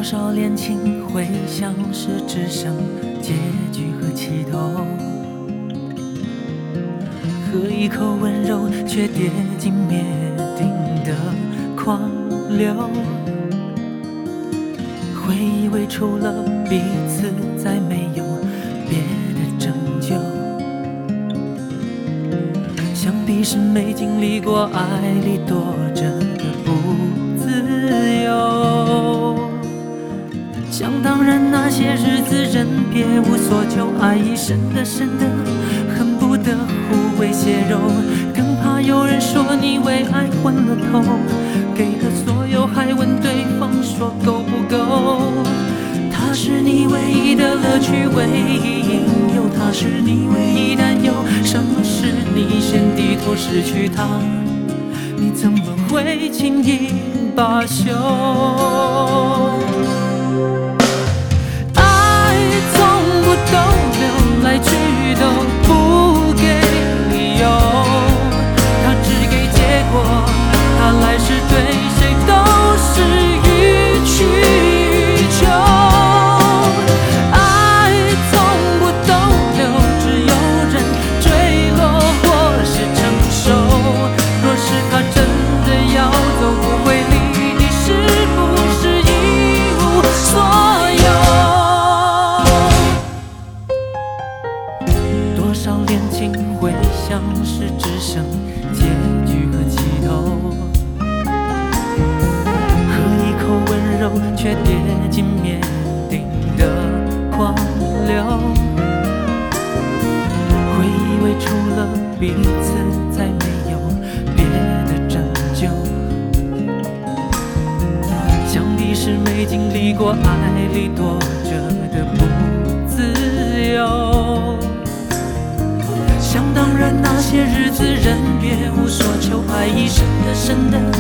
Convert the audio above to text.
少恋情会像是只剩结局和起头，喝一口温柔却跌进灭顶的狂流，会以为除了彼此再没有别的拯救，想必是没经历过爱里躲着的不自由。想当然那些日子人别无所求，爱已深的深的恨不得互为血肉，更怕有人说你为爱昏了头，给了所有还问对方说够不够。他是你唯一的乐趣，唯一引诱，他是你唯一担忧，什么事你先低头失去他，你怎么会轻易罢休？逗留来去都不给理由，他只给结果，他来时对谁都是予取予求。爱从不逗留，只有人坠落或是承受。若是他真的要走，不会理你是不是一无所有。多少恋情会像是只剩结局和起头，喝一口温柔却跌进灭顶的狂流，会以为除了彼此再没有别的拯救，想必是没经历过爱里躲着的不自由。想当然那些日子人别无所求，爱已深的深的